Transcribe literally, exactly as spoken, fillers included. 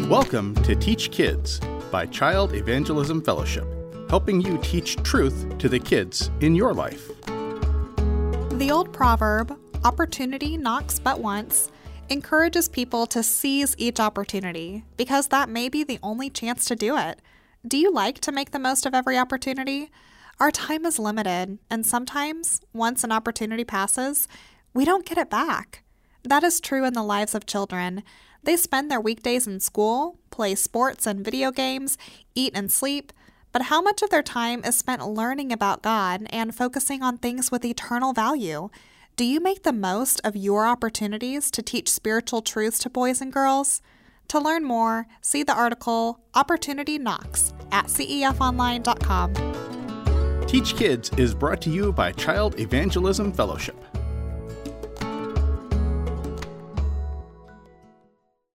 Welcome to Teach Kids by Child Evangelism Fellowship, helping you teach truth to the kids in your life. The old proverb, opportunity knocks but once, encourages people to seize each opportunity because that may be the only chance to do it. Do you like to make the most of every opportunity? Our time is limited, and sometimes, once an opportunity passes, we don't get it back. That is true in the lives of children. They spend their weekdays in school, play sports and video games, eat and sleep, but how much of their time is spent learning about God and focusing on things with eternal value? Do you make the most of your opportunities to teach spiritual truths to boys and girls? To learn more, see the article Opportunity Knocks at C E F online dot com. Teach Kids is brought to you by Child Evangelism Fellowship.